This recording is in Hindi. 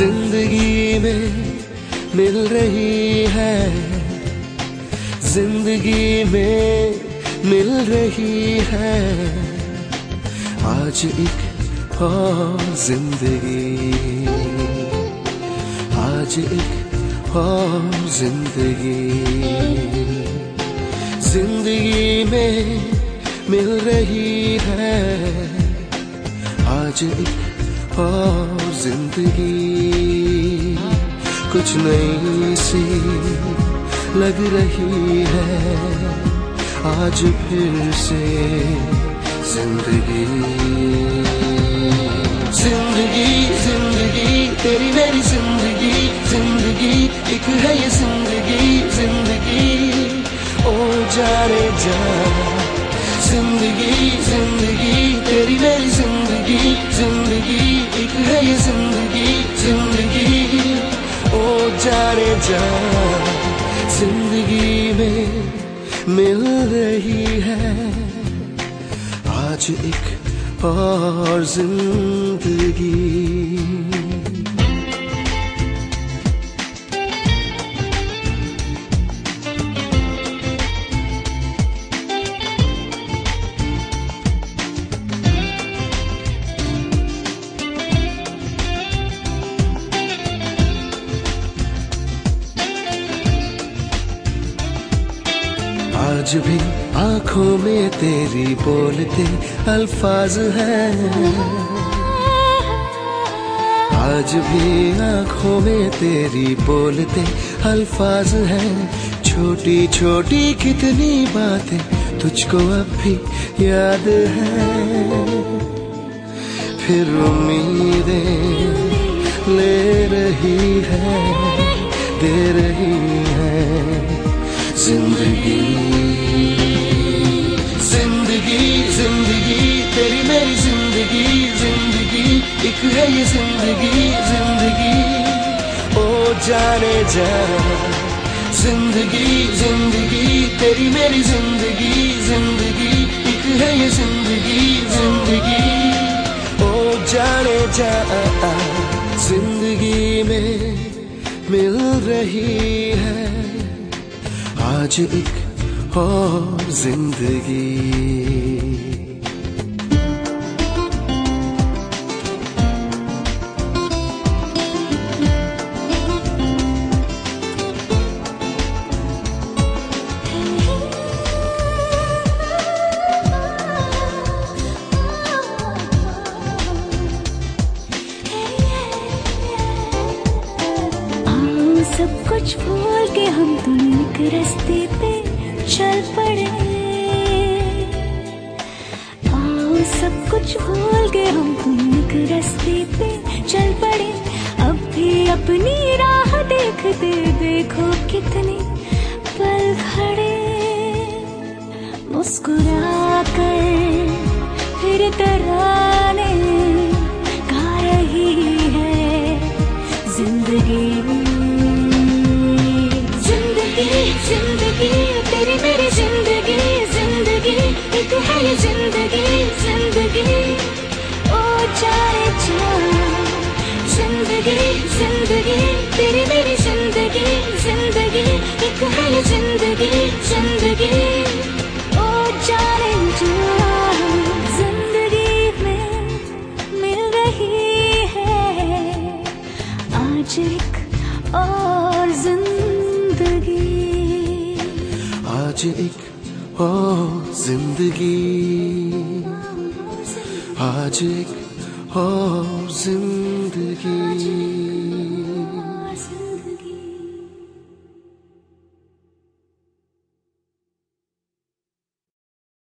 जिंदगी में मिल रही है, जिंदगी में मिल रही है आज एक और जिंदगी, आज एक और जिंदगी, जिंदगी में मिल रही है आज एक और जिंदगी। कुछ नई सी लग रही है आज फिर से जिंदगी, जिंदगी जिंदगी तेरी मेरी जिंदगी, जिंदगी एक है ये जिंदगी, जिंदगी ओ जाने जा। जिंदगी जिंदगी तेरी मेरी जिंदगी, जिंदगी एक है ये जिंदगी, जिंदगी ओ जाने जा। जिंदगी में मिल रही है आज एक और जिंदगी। आज भी आंखों में तेरी बोलते अल्फाज हैं, आज भी आंखों में तेरी बोलते अल्फाज हैं। छोटी छोटी कितनी बातें तुझको अब भी याद हैं, फिर उम्मीदें ले रही है, दे रही है जिंदगी, जिंदगी जिंदगी तेरी मेरी जिंदगी, जिंदगी एक है ये जिंदगी, जिंदगी ओ जाने जा। जिंदगी जिंदगी तेरी मेरी जिंदगी, जिंदगी एक है ये जिंदगी, जिंदगी ओ जाने जा। जिंदगी में मिल रही है आज एक और जिंदगी। सब कुछ भूल के हम दोनों एक रास्ते पे चल पड़े, आओ सब कुछ भूल के हम दोनों एक रास्ते पे चल पड़े। अब भी अपनी राह देखते देखो कितने पल खड़े, मुस्कुरा कर फिर तराने गा रही है जिंदगी, जिंदगी तेरी मेरी जिंदगी, जिंदगी एक है ये जिंदगी, जिंदगी ओ जाने जा। जिंदगी जिंदगी तेरी मेरी जिंदगी, जिंदगी एक है ये जिंदगी, जिंदगी ओ जाने जा। जिंदगी में मिल रही है आज एक और जिंदगी, आज एक और जिंदगी, आज एक और जिंदगी।